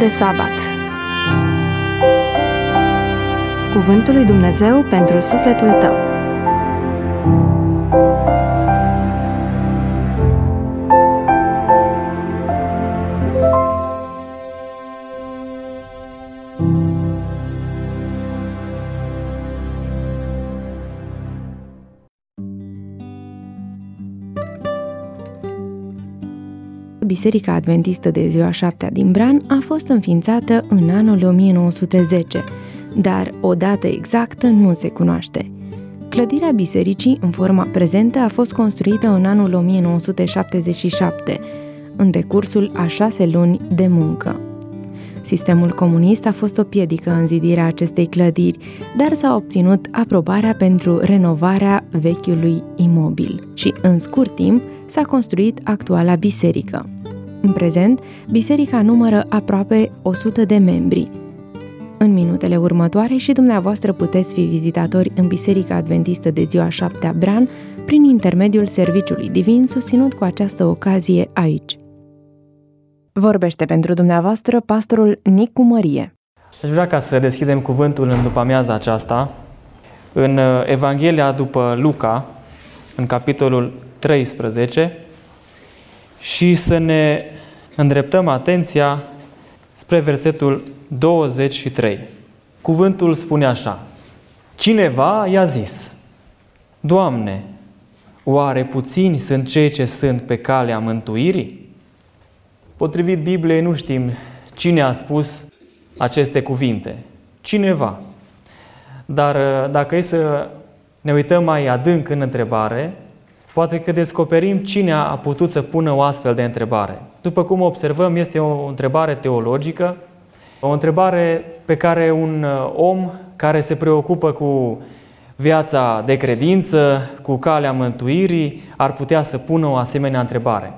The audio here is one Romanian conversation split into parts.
de sabat. Cuvântul lui Dumnezeu pentru sufletul tău. Biserica Adventistă de Ziua 7-a din Bran a fost înființată în anul 1910, dar o dată exactă nu se cunoaște. Clădirea bisericii, în forma prezentă, a fost construită în anul 1977, în decursul a 6 luni de muncă. Sistemul comunist a fost o piedică în zidirea acestei clădiri, dar s-a obținut aprobarea pentru renovarea vechiului imobil și, în scurt timp, s-a construit actuala biserică. În prezent, biserica numără aproape 100 de membri. În minutele următoare și dumneavoastră puteți fi vizitatori în Biserica Adventistă de Ziua 7-a Bran prin intermediul Serviciului Divin susținut cu această ocazie aici. Vorbește pentru dumneavoastră pastorul Nicu Mărie. Aș vrea ca să deschidem cuvântul în după-amiaza aceasta în Evanghelia după Luca, în capitolul 13, și să ne îndreptăm atenția spre versetul 23. Cuvântul spune așa: Cineva i-a zis: Doamne, oare puțini sunt cei ce sunt pe calea mântuirii? Potrivit Bibliei nu știm cine a spus aceste cuvinte. Cineva. Dar dacă e să ne uităm mai adânc în întrebare, poate că descoperim cine a putut să pună o astfel de întrebare. După cum observăm, este o întrebare teologică, o întrebare pe care un om care se preocupă cu viața de credință, cu calea mântuirii, ar putea să pună o asemenea întrebare.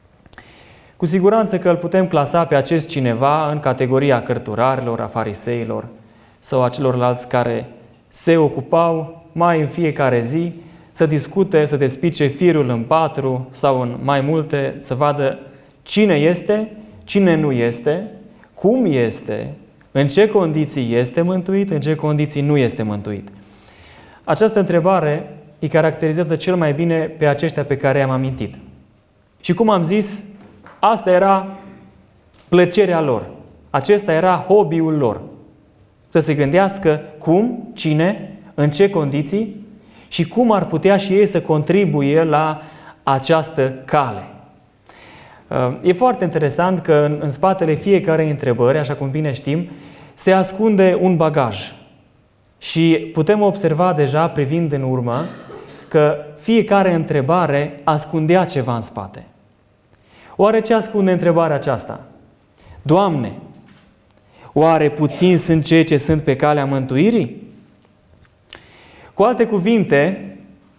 Cu siguranță că îl putem clasa pe acest cineva în categoria cărturarilor, a fariseilor sau a celorlalți care se ocupau mai în fiecare zi să discute, să despice firul în 4 sau în mai multe, să vadă cine este, cine nu este, cum este, în ce condiții este mântuit, în ce condiții nu este mântuit. Această întrebare îi caracterizează cel mai bine pe aceștia pe care i-am amintit. Și cum am zis, asta era plăcerea lor. Acesta era hobby-ul lor. Să se gândească cum, cine, în ce condiții și cum ar putea și ei să contribuie la această cale. E foarte interesant că în spatele fiecarei întrebări, așa cum bine știm, se ascunde un bagaj. Și putem observa deja, privind în urmă, că fiecare întrebare ascundea ceva în spate. Oare ce ascunde întrebarea aceasta? Doamne, oare puțini sunt cei ce sunt pe calea mântuirii? Cu alte cuvinte,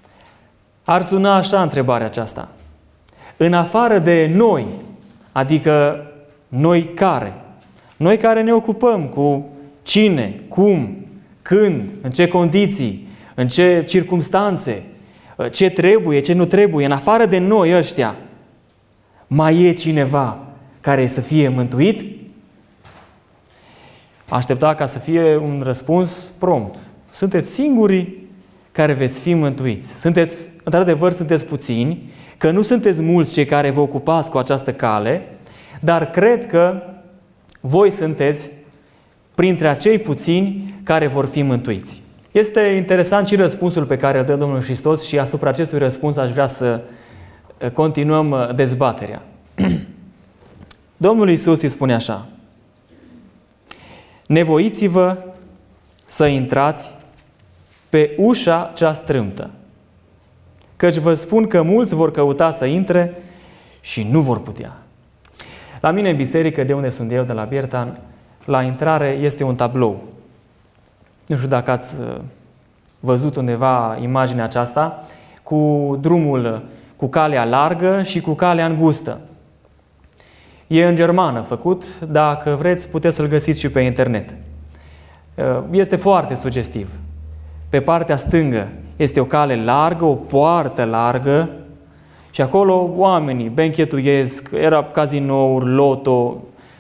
ar suna așa întrebarea aceasta: în afară de noi, adică noi care? Noi care ne ocupăm cu cine, cum, când, în ce condiții, în ce circumstanțe, ce trebuie, ce nu trebuie, în afară de noi ăștia, mai e cineva care să fie mântuit? Aștepta ca să fie un răspuns prompt. Sunteți singurii care veți fi mântuiți. Într-adevăr, sunteți puțini, că nu sunteți mulți cei care vă ocupați cu această cale, dar cred că voi sunteți printre acei puțini care vor fi mântuiți. Este interesant și răspunsul pe care îl dă Domnul Hristos și asupra acestui răspuns aș vrea să continuăm dezbaterea. Domnul Iisus îi spune așa: nevoiți-vă să intrați pe ușa cea strâmtă, căci vă spun că mulți vor căuta să intre și nu vor putea. La mine în biserică, de unde sunt eu, de la Biertan, la intrare este un tablou. Nu știu dacă ați văzut undeva imaginea aceasta, cu drumul, cu calea largă și cu calea îngustă. E în germană făcut, dacă vreți puteți să-l găsiți și pe internet. Este foarte sugestiv. Pe partea stângă este o cale largă, o poartă largă și acolo oamenii benchetuiesc, era cazinouri, loto,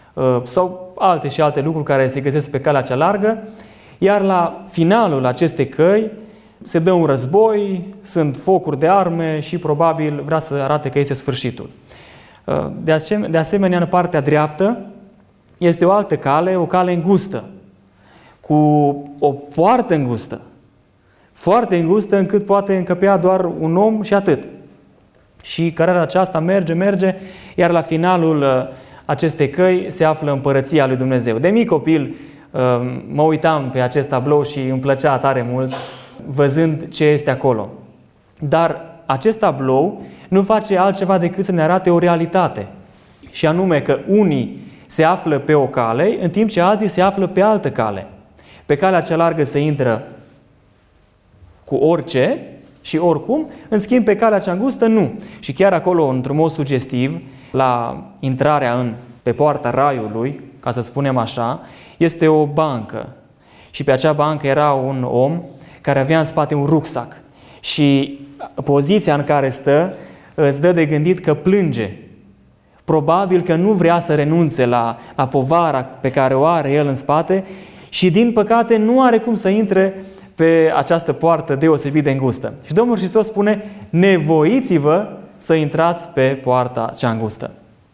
sau alte și alte lucruri care se găsesc pe calea cea largă, iar la finalul acestei căi se dă un război, sunt focuri de arme și probabil vrea să arate că este sfârșitul. De asemenea, în partea dreaptă este o altă cale, o cale îngustă, cu o poartă îngustă, foarte îngustă încât poate încăpea doar un om și atât. Și cărarea aceasta merge, iar la finalul acestei căi se află împărăția lui Dumnezeu. De mic copil mă uitam pe acest tablou și îmi plăcea tare mult văzând ce este acolo. Dar acest tablou nu face altceva decât să ne arate o realitate. Și anume că unii se află pe o cale, în timp ce alții se află pe altă cale. Pe calea cea largă se intră cu orice și oricum, în schimb pe calea cea îngustă nu. Și chiar acolo, într-un mod sugestiv, la intrarea pe poarta raiului, ca să spunem așa, este o bancă. Și pe acea bancă era un om care avea în spate un rucsac. Și poziția în care stă îți dă de gândit că plânge. Probabil că nu vrea să renunțe la povara pe care o are el în spate și din păcate nu are cum să intre pe această poartă deosebit de îngustă. Și Domnul Hristos spune, nevoiți-vă să intrați pe poarta cea îngustă.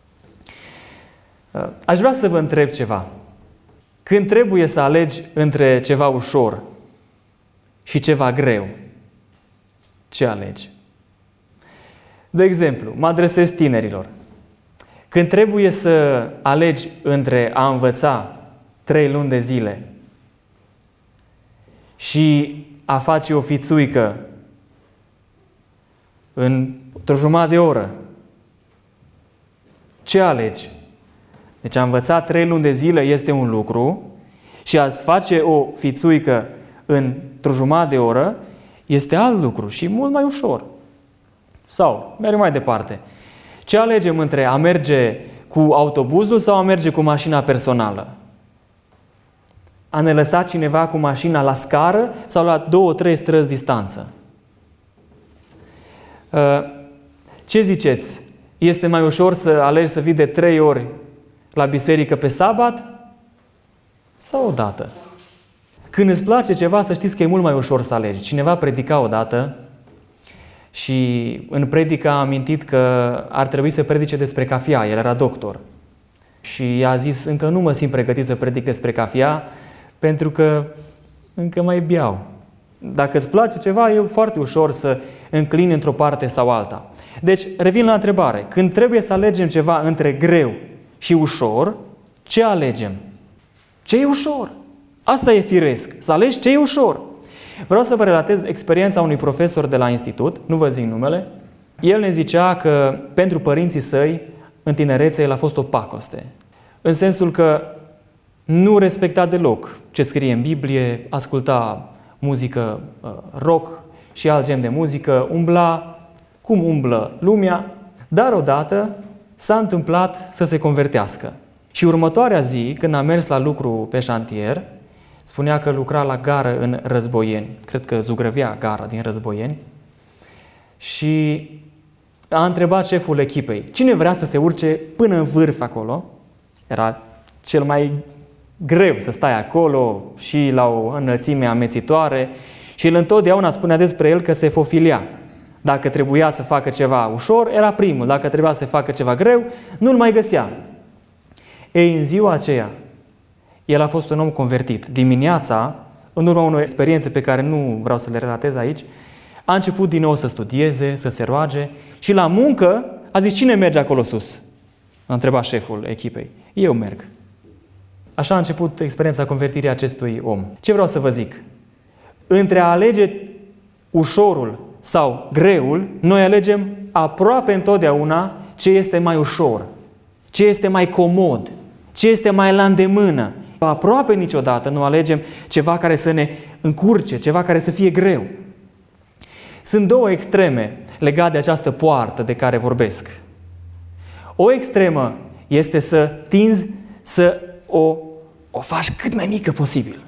Aș vrea să vă întreb ceva. Când trebuie să alegi între ceva ușor și ceva greu, ce alegi? De exemplu, mă adresez tinerilor. Când trebuie să alegi între a învăța 3 luni de zile și a face o fițuică într-o jumătate de oră, ce alegi? Deci a învăța 3 luni de zile este un lucru și a face o fițuică într-o jumătate de oră este alt lucru și mult mai ușor. Sau, merg mai departe. Ce alegem între a merge cu autobuzul sau a merge cu mașina personală? A ne lăsa cineva cu mașina la scară sau la 2-3 străzi distanță? Ce ziceți? Este mai ușor să alegi să vii de 3 ori la biserică pe sabat sau odată? Când îți place ceva, să știți că e mult mai ușor să alegi. Cineva predica odată și în predică a amintit că ar trebui să predice despre cafea. El era doctor. Și i-a zis, încă nu mă simt pregătit să predic despre cafea, pentru că încă mai beau. Dacă îți place ceva, e foarte ușor să înclini într-o parte sau alta. Deci, revin la întrebare. Când trebuie să alegem ceva între greu și ușor, ce alegem? Ce e ușor? Asta e firesc, să alegi ce e ușor. Vreau să vă relatez experiența unui profesor de la institut, nu vă zic numele. El ne zicea că pentru părinții săi, în tinerețe, el a fost o pacoste. În sensul că nu respecta deloc ce scrie în Biblie, asculta muzică rock și alt gen de muzică, umbla cum umblă lumea, dar odată s-a întâmplat să se convertească. Și următoarea zi, când a mers la lucru pe șantier, spunea că lucra la gară în Războieni, cred că zugrăvea gara din Războieni, și a întrebat șeful echipei, cine vrea să se urce până în vârf acolo? Era cel mai greu să stai acolo și la o înălțime amețitoare și el întotdeauna spunea despre el că se fofilea. Dacă trebuia să facă ceva ușor, era primul. Dacă trebuia să facă ceva greu, nu-l mai găsea. Ei, în ziua aceea, el a fost un om convertit. Dimineața, în urma unor experiențe pe care nu vreau să le relatez aici, a început din nou să studieze, să se roage și la muncă a zis, cine merge acolo sus? A întrebat șeful echipei. Eu merg. Așa a început experiența convertirii acestui om. Ce vreau să vă zic? Între a alege ușorul sau greul, noi alegem aproape întotdeauna ce este mai ușor, ce este mai comod, ce este mai la îndemână. Aproape niciodată nu alegem ceva care să ne încurce, ceva care să fie greu. Sunt 2 extreme legate de această poartă de care vorbesc. O extremă este să tinzi să o faci cât mai mică posibil.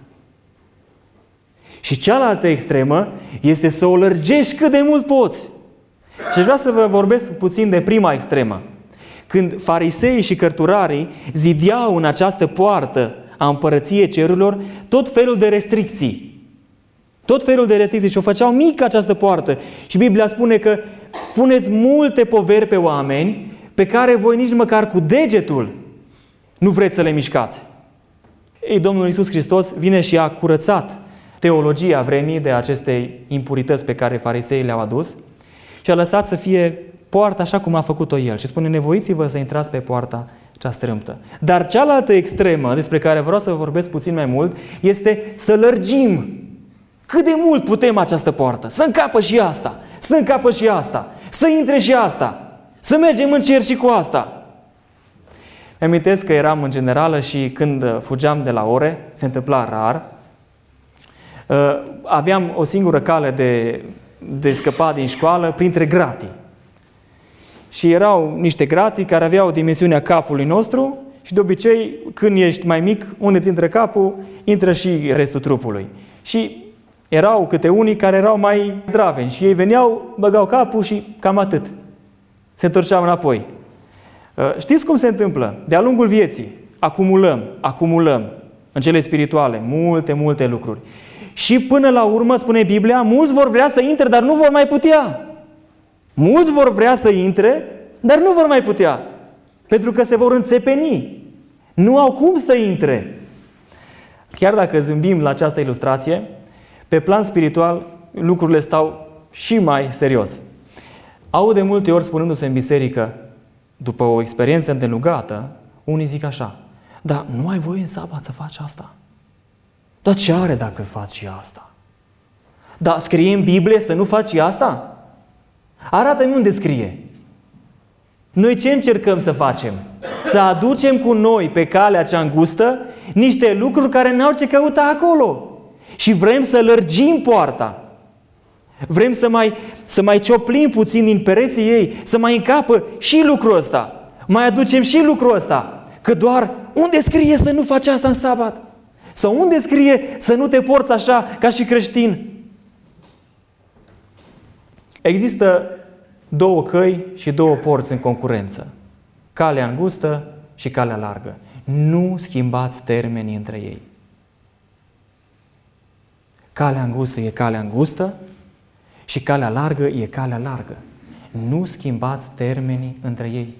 Și cealaltă extremă este să o lărgești cât de mult poți. Și aș vrea să vă vorbesc puțin de prima extremă. când fariseii și cărturarii zideau în această poartă a împărăției cerurilor tot felul de restricții. Tot felul de restricții și o făceau mică această poartă. Și Biblia spune că puneți multe poveri pe oameni pe care voi nici măcar cu degetul nu vreți să le mișcați. Ei, Domnul Iisus Hristos vine și a curățat teologia vremii de aceste impurități pe care fariseii le-au adus și a lăsat să fie poarta așa cum a făcut-o El. Și spune, nevoiți-vă să intrați pe poarta cea strâmtă. Dar cealaltă extremă, despre care vreau să vă vorbesc puțin mai mult, este să lărgim cât de mult putem această poartă. Să încapă și asta, să încapă și asta, să intre și asta, să mergem în cer și cu asta. Mi-amintesc că eram în generală și când fugeam de la ore, se întâmpla rar, aveam o singură cale de scăpat din școală printre gratii. Și erau niște gratii care aveau dimensiunea capului nostru și de obicei, când ești mai mic, unde ți intră capul, intră și restul trupului. Și erau câte unii care erau mai zdraveni și ei veneau, băgau capul și cam atât. Se întorceau înapoi. Știți cum se întâmplă? De-a lungul vieții acumulăm în cele spirituale multe lucruri. Și până la urmă, spune Biblia, mulți vor vrea să intre, dar nu vor mai putea. Mulți vor vrea să intre, dar nu vor mai putea. Pentru că se vor înțepeni. Nu au cum să intre. Chiar dacă zâmbim la această ilustrație, pe plan spiritual lucrurile stau și mai serios. Aud de multe ori spunându-se în biserică, după o experiență îndelungată, unii zic așa, dar nu ai voie în sabat să faci asta? Dar ce are dacă faci și asta? Dar scrie în Biblie să nu faci și asta? Arată-mi unde scrie. Noi ce încercăm să facem? Să aducem cu noi pe calea cea îngustă niște lucruri care n-au ce căuta acolo. Și vrem să lărgim poarta. Vrem să mai cioplim puțin din pereții ei, să mai încapă și lucrul ăsta. Mai aducem și lucrul ăsta. Că doar unde scrie să nu faci asta în sabat? Sau unde scrie să nu te porți așa ca și creștin? Există două căi și două porți în concurență. Calea îngustă și calea largă. Nu schimbați termenii între ei. Calea îngustă e calea îngustă și calea largă e calea largă. Nu schimbați termenii între ei.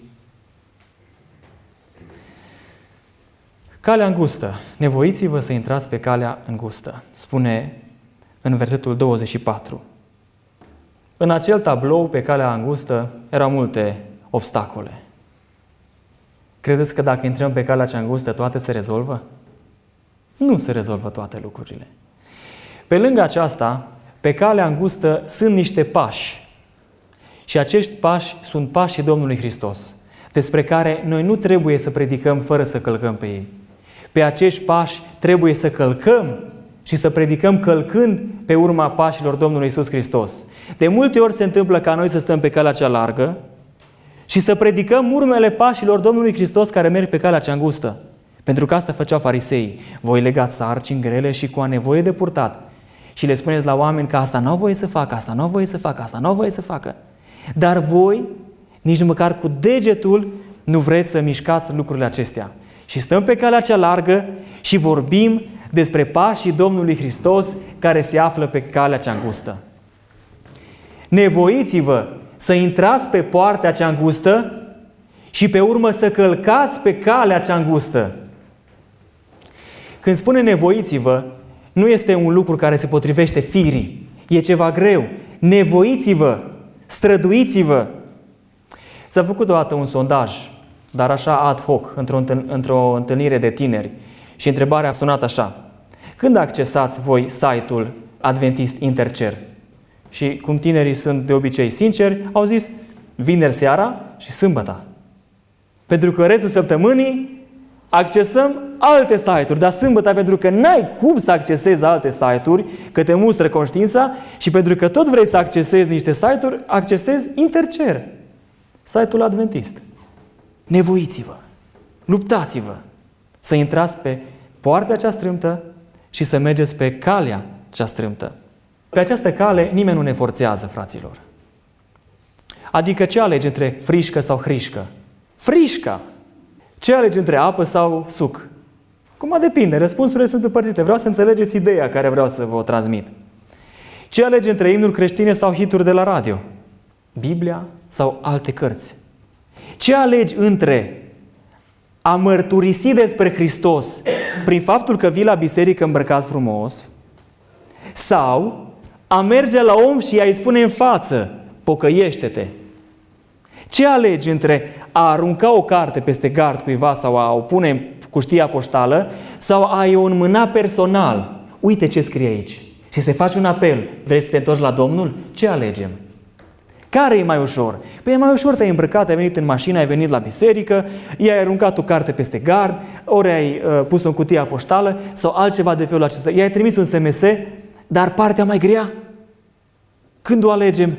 Calea îngustă. Nevoiți-vă să intrați pe calea îngustă. Spune în versetul 24. În acel tablou, pe calea îngustă, erau multe obstacole. Credeți că dacă intrăm pe calea cea îngustă, toate se rezolvă? Nu se rezolvă toate lucrurile. Pe lângă aceasta, pe calea îngustă sunt niște pași. Și acești pași sunt pașii Domnului Hristos, despre care noi nu trebuie să predicăm fără să călcăm pe ei. Pe acești pași trebuie să călcăm și să predicăm călcând pe urma pașilor Domnului Iisus Hristos. De multe ori se întâmplă ca noi să stăm pe calea cea largă și să predicăm urmele pașilor Domnului Hristos care merg pe calea cea îngustă. Pentru că asta făceau fariseii. Voi legați sarcini grele și cu a nevoie de purtat. Și le spuneți la oameni că asta n-au voie să facă, asta n-au voie să facă, asta n-au voie să facă. Dar voi, nici măcar cu degetul, nu vreți să mișcați lucrurile acestea. Și stăm pe calea cea largă și vorbim despre pașii Domnului Hristos care se află pe calea cea îngustă. Nevoiți-vă să intrați pe poarta cea îngustă și pe urmă să călcați pe calea cea îngustă. Când spune nevoiți-vă, nu este un lucru care se potrivește firii. E ceva greu. Nevoiți-vă, străduiți-vă. S-a făcut odată un sondaj, dar așa ad hoc, într-o întâlnire de tineri. Și întrebarea a sunat așa. Când accesați voi site-ul Adventist Intercer? Și cum tinerii sunt de obicei sinceri, au zis vineri seara și sâmbătă. Pentru că restul săptămânii accesăm alte site-uri, dar sâmbătă pentru că n-ai cum să accesezi alte site-uri, că te mustră conștiința și pentru că tot vrei să accesezi niște site-uri, accesezi Intercer, site-ul Adventist. Nevoiți-vă, luptați-vă să intrați pe poarta cea strâmtă și să mergeți pe calea cea strâmtă. Pe această cale nimeni nu ne forțează, fraților. Adică ce alegi între frișcă sau hrișcă? frișca. Ce alegi între apă sau suc? Acum depinde, răspunsurile sunt împărțite. Vreau să înțelegeți ideea care vreau să vă transmit. Ce alegi între imnuri creștine sau hituri de la radio? Biblia sau alte cărți? Ce alegi între a mărturisi despre Hristos prin faptul că vii la biserică îmbrăcat frumos sau a merge la om și a-i spune în față, pocăiește-te? Ce alegi între a arunca o carte peste gard cuiva sau a o pune în cuștia poștală sau a-i o înmâna personal? Uite ce scrie aici. Și să faci un apel. Vrei să te întorci la Domnul? Ce alegem? Care e mai ușor? Păi e mai ușor, te-ai îmbrăcat, ai venit în mașină, ai venit la biserică, i-ai aruncat o carte peste gard, ori ai pus-o în cutia poștală sau altceva de felul acesta. I-ai trimis un SMS, dar partea mai grea? Când o alegem?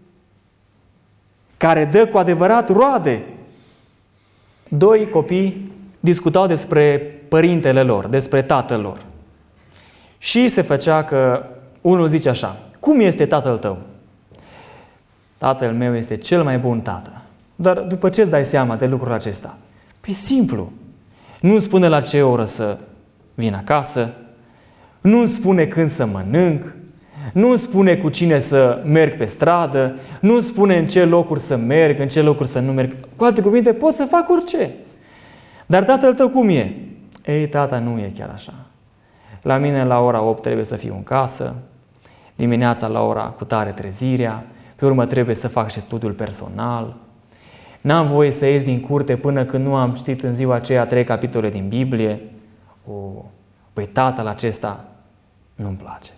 Care dă cu adevărat roade. 2 copii discutau despre părintele lor, despre tatăl lor. Și se făcea că unul zice așa: cum este tatăl tău? Tatăl meu este cel mai bun tată. Dar după ce îți dai seama de lucrul acesta? Păi simplu. Nu-mi spune la ce oră să vin acasă, nu-mi spune când să mănânc, nu-mi spune cu cine să merg pe stradă, nu-mi spune în ce locuri să merg, în ce locuri să nu merg. Cu alte cuvinte, pot să fac orice. Dar tatăl tău cum e? Ei, tata nu e chiar așa. La mine la ora 8 trebuie să fiu în casă, dimineața la ora cutare trezirea, pe urmă trebuie să fac și studiul personal. N-am voie să ies din curte până când nu am citit în ziua aceea 3 capitole din Biblie. Păi tatăl acesta nu-mi place.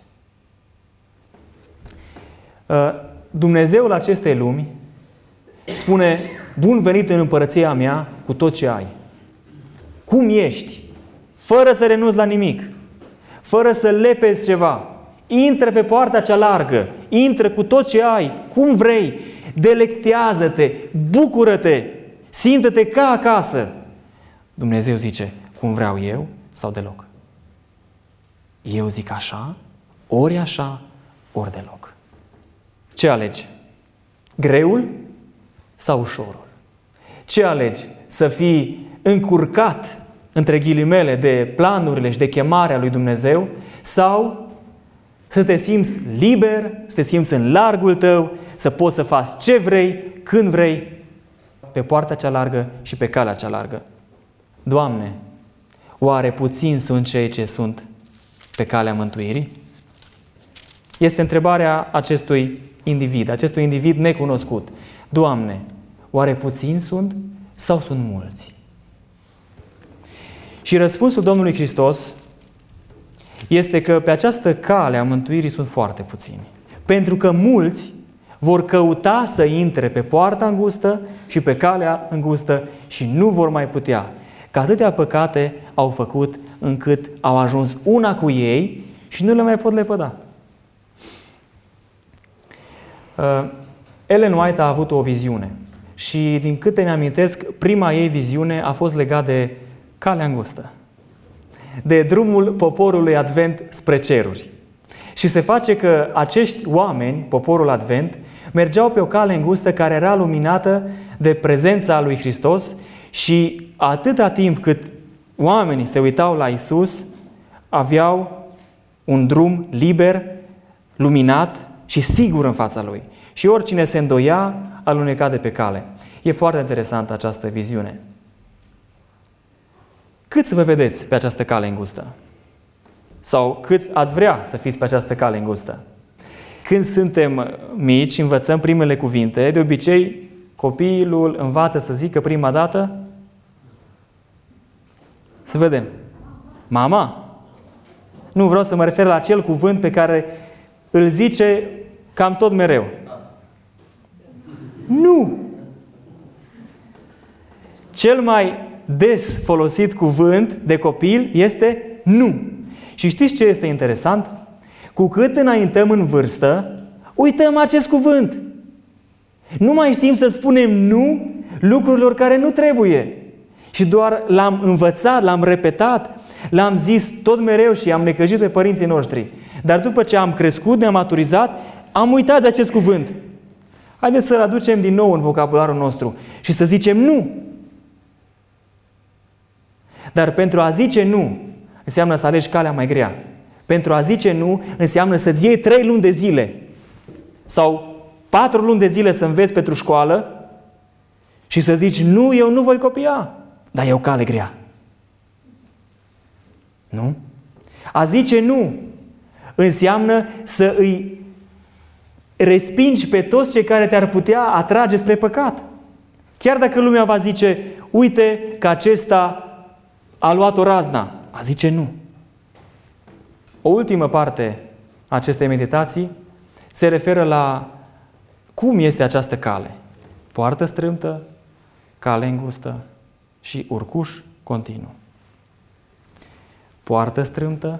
Dumnezeul acestei lumi spune: bun venit în împărăția mea cu tot ce ai. Cum ești? Fără să renunți la nimic, fără să lepezi ceva. Intră pe poarta cea largă, intră cu tot ce ai, cum vrei, delectează-te, bucură-te, simte-te ca acasă. Dumnezeu zice: cum vreau eu sau deloc? Eu zic așa, ori deloc. Ce alegi? Greul sau ușorul? Ce alegi? Să fii încurcat, între ghilimele, de planurile și de chemarea lui Dumnezeu sau să te simți liber, să te simți în largul tău, să poți să faci ce vrei, când vrei, pe poarta cea largă și pe calea cea largă? Doamne, oare puțini sunt cei ce sunt pe calea mântuirii? Este întrebarea acestui individ necunoscut. Doamne, oare puțini sunt sau sunt mulți? Și răspunsul Domnului Hristos este că pe această cale a mântuirii sunt foarte puțini. Pentru că mulți vor căuta să intre pe poarta îngustă și pe calea îngustă și nu vor mai putea. Că atâtea păcate au făcut încât au ajuns una cu ei și nu le mai pot lepăda. Ellen White a avut o viziune și din câte mi-amintesc, prima ei viziune a fost legată de calea îngustă, de drumul poporului Advent spre ceruri. Și se face că acești oameni, poporul Advent, mergeau pe o cale îngustă care era luminată de prezența lui Hristos și atâta timp cât oamenii se uitau la Iisus, aveau un drum liber, luminat și sigur în fața Lui. Și oricine se îndoia, aluneca de pe cale. E foarte interesantă această viziune. Câți vă vedeți pe această cale îngustă? Sau câți ați vrea să fiți pe această cale îngustă? Când suntem mici și învățăm primele cuvinte, de obicei copilul învață să zică prima dată, să vedem, mama. Nu vreau să mă refer la acel cuvânt pe care îl zice cam tot mereu. Nu! Cel mai des folosit cuvânt de copil este nu. Și știți ce este interesant? Cu cât înaintăm în vârstă, uităm acest cuvânt. Nu mai știm să spunem nu lucrurilor care nu trebuie. Și doar l-am învățat, l-am repetat, l-am zis tot mereu și am necăjit pe părinții noștri. Dar după ce am crescut, ne-am maturizat, am uitat de acest cuvânt. Haideți să-l aducem din nou în vocabularul nostru și să zicem nu. Dar pentru a zice nu, înseamnă să alegi calea mai grea. Pentru a zice nu, înseamnă să-ți iei 3 luni de zile sau 4 luni de zile să înveți pentru școală și să zici, nu, eu nu voi copia, dar e o cale grea. Nu? A zice nu înseamnă să îi respingi pe toți cei care te-ar putea atrage spre păcat. Chiar dacă lumea va zice, uite că acesta a luat o razna, a zice nu. O ultimă parte a acestei meditații se referă la cum este această cale. Poartă strâmtă, cale îngustă și urcuș continuu. Poartă strâmtă,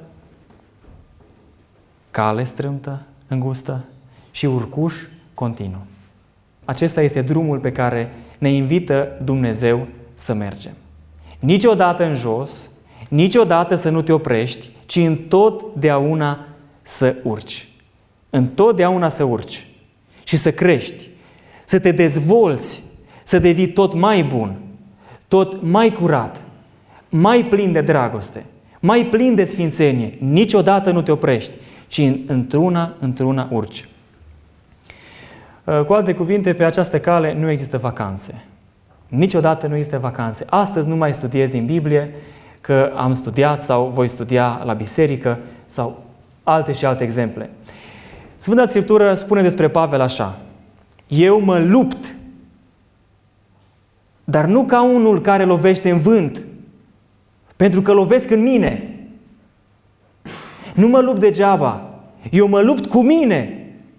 cale strâmtă, îngustă și urcuș continuu. Acesta este drumul pe care ne invită Dumnezeu să mergem. Niciodată în jos, niciodată să nu te oprești, ci întotdeauna să urci. Întotdeauna să urci și să crești, să te dezvolți, să devii tot mai bun, tot mai curat, mai plin de dragoste, mai plin de sfințenie. Niciodată nu te oprești, ci într-una urci. Cu alte cuvinte, pe această cale nu există vacanțe. Niciodată nu există vacanțe. Astăzi nu mai studiez din Biblie, că am studiat sau voi studia la biserică sau alte și alte exemple. Sfânta Scriptură spune despre Pavel așa: eu mă lupt, dar nu ca unul care lovește în vânt, pentru că lovesc în mine. Nu mă lupt degeaba, eu mă lupt cu mine.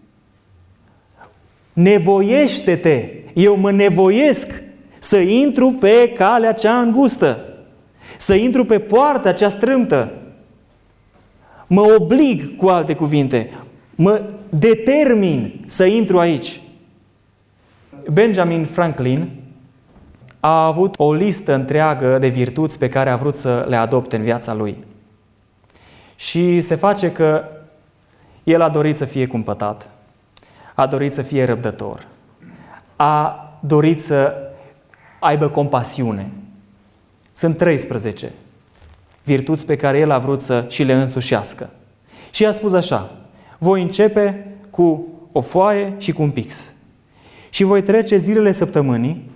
Nevoiește-te, eu mă nevoiesc să intru pe calea cea îngustă, să intru pe poarta cea strâmtă. Mă oblig, cu alte cuvinte, mă determin să intru aici. Benjamin Franklin a avut o listă întreagă de virtuți pe care a vrut să le adopte în viața lui. Și se face că el a dorit să fie cumpătat, a dorit să fie răbdător, a dorit să aibă compasiune. Sunt 13 virtuți pe care el a vrut să și le însușească. Și a spus așa: voi începe cu o foaie și cu un pix. Și voi trece zilele săptămânii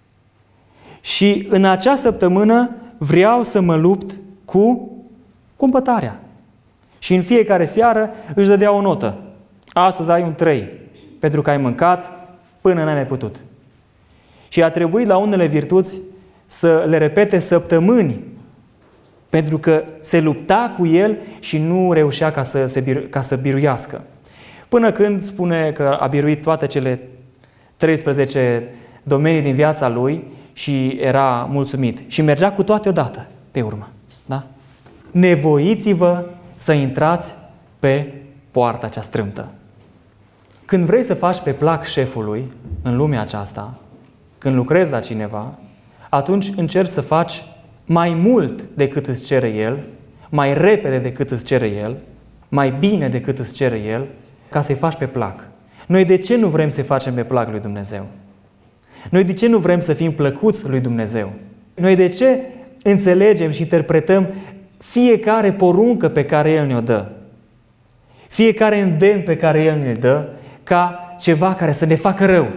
și în acea săptămână vreau să mă lupt cu cumpătarea. Și în fiecare seară își dădea o notă. Astăzi ai un 3, pentru că ai mâncat până n-ai mai putut. Și a trebuit la unele virtuți să le repete săptămâni, pentru că se lupta cu el și nu reușea ca să biruiască. Până când spune că a biruit toate cele 13 domenii din viața lui și era mulțumit. Și mergea cu toate odată, pe urmă. Da? Nevoiți-vă să intrați pe poarta cea strâmtă. Când vrei să faci pe plac șefului în lumea aceasta, când lucrezi la cineva, atunci încerci să faci mai mult decât îți cere el, mai repede decât îți cere el, mai bine decât îți cere el, ca să-i faci pe plac. Noi de ce nu vrem să-i facem pe plac lui Dumnezeu? Noi de ce nu vrem să fim plăcuți lui Dumnezeu? Noi de ce înțelegem și interpretăm fiecare poruncă pe care El ne-o dă? Fiecare îndemn pe care El ne-l dă ca ceva care să ne facă rău.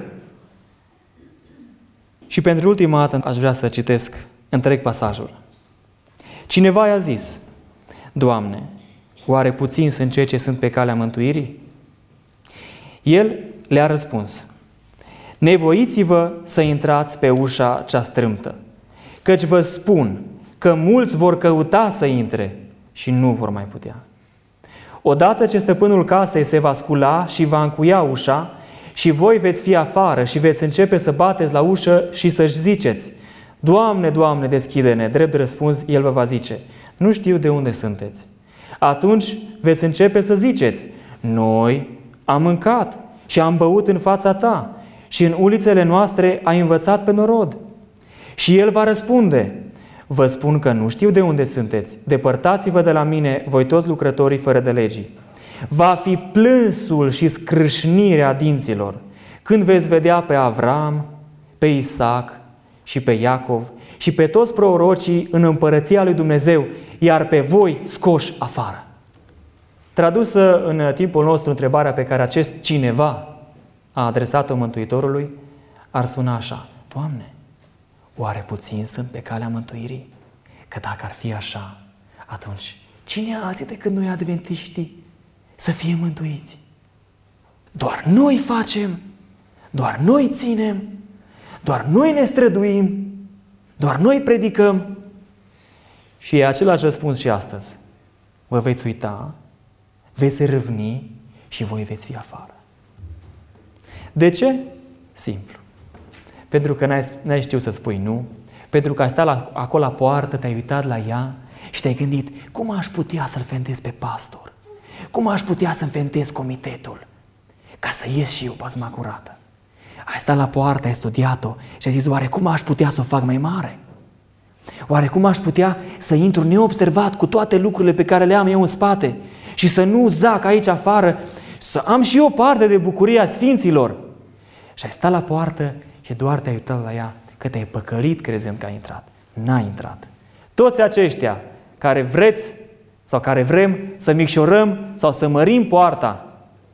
Și pentru ultima dată aș vrea să citesc întreg pasajul. Cineva i-a zis: Doamne, oare puțini sunt cei ce sunt pe calea mântuirii? El le-a răspuns: nevoiți-vă să intrați pe ușa cea strâmtă, căci vă spun că mulți vor căuta să intre și nu vor mai putea. Odată ce stăpânul casei se va scula și va încuia ușa, și voi veți fi afară și veți începe să bateți la ușă și să-și ziceți: Doamne, Doamne, deschide-ne! Drept răspuns, El vă va zice: nu știu de unde sunteți. Atunci veți începe să ziceți: noi am mâncat și am băut în fața ta și în ulițele noastre ai învățat pe norod. Și El va răspunde: vă spun că nu știu de unde sunteți. Depărtați-vă de la mine, voi toți lucrătorii fără de legii. Va fi plânsul și scrâșnirea dinților când veți vedea pe Avram, pe Isaac și pe Iacov și pe toți prorocii în împărăția lui Dumnezeu, iar pe voi scoși afară. Tradusă în timpul nostru întrebarea pe care acest cineva a adresat-o Mântuitorului, ar suna așa: Doamne, oare puțin sunt pe calea mântuirii? Că dacă ar fi așa, atunci cine alții decât noi adventiștii să fie mântuiți? Doar noi facem, doar noi ținem, doar noi ne străduim, doar noi predicăm. Și e același răspuns și astăzi. Vă veți uita, veți râvni și voi veți fi afară. De ce? Simplu. Pentru că n-ai știut să spui nu, pentru că ai stat acolo la poartă, te-ai uitat la ea și te-ai gândit: cum aș putea să-l fentez pe pastor? Cum aș putea să-mi fentez comitetul? Ca să ies și eu pasma curată. Ai stat la poartă, ai studiat-o și ai zis: oare cum aș putea să o fac mai mare? Oare cum aș putea să intru neobservat cu toate lucrurile pe care le am eu în spate și să nu zac aici afară, să am și eu parte de bucuria sfinților? Și ai stat la poartă și doar te-ai uitat la ea, că te-ai păcălit crezând că ai intrat. N-ai intrat. Toți aceștia care vreți sau care vrem să micșorăm sau să mărim poarta,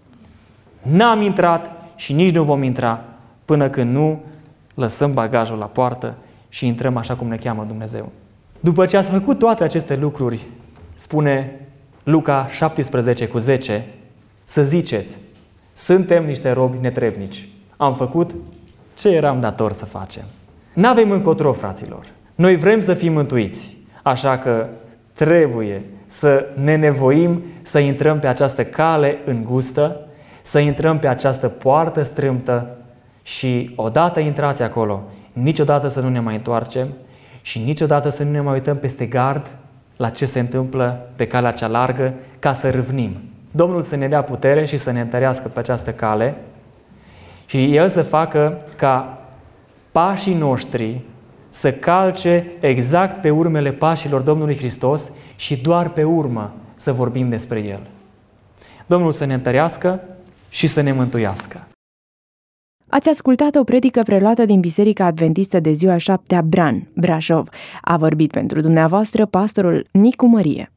n-am intrat și nici nu vom intra până când nu lăsăm bagajul la poartă și intrăm așa cum ne cheamă Dumnezeu. După ce ați făcut toate aceste lucruri, spune Luca 17:10, să ziceți: suntem niște robi netrebnici. Am făcut ce eram dator să facem. N-avem încotro, fraților. Noi vrem să fim mântuiți, așa că trebuie să ne nevoim să intrăm pe această cale îngustă, să intrăm pe această poartă strâmtă și odată intrați acolo, niciodată să nu ne mai întoarcem și niciodată să nu ne mai uităm peste gard la ce se întâmplă pe calea cea largă, ca să râvnim. Domnul să ne dea putere și să ne întărească pe această cale și El să facă ca pașii noștri să calce exact pe urmele pașilor Domnului Hristos și doar pe urmă să vorbim despre El. Domnul să ne întărească și să ne mântuiască. Ați ascultat o predică preluată din Biserica Adventistă de ziua 7-a Bran, Brașov. A vorbit pentru dumneavoastră pastorul Nicu Mărie.